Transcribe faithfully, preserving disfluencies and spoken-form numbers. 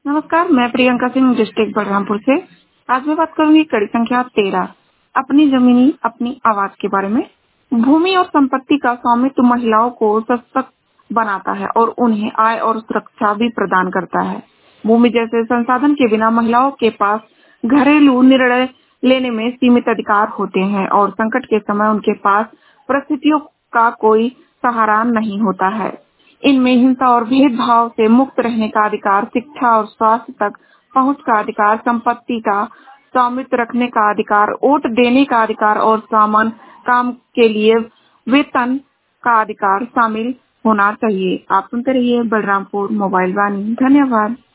नमस्कार, मैं प्रियंका सिंह डिस्ट्रिक्ट बलरामपुर से। आज मैं बात करूंगी कड़ी संख्या तेरह, अपनी जमीनी अपनी आवाज के बारे में। भूमि और संपत्ति का स्वामित्व महिलाओं को सशक्त बनाता है और उन्हें आय और सुरक्षा भी प्रदान करता है। भूमि जैसे संसाधन के बिना महिलाओं के पास घरेलू निर्णय लेने में सीमित अधिकार होते हैं और संकट के समय उनके पास परिस्थितियों का कोई सहारा नहीं होता है। इनमें हिंसा और भेदभाव से मुक्त रहने का अधिकार, शिक्षा और स्वास्थ्य तक पहुंच का अधिकार, संपत्ति का स्वामित्व रखने का अधिकार, वोट देने का अधिकार और समान काम के लिए वेतन का अधिकार शामिल होना चाहिए। आप सुनते रहिए बलरामपुर मोबाइल वाणी। धन्यवाद।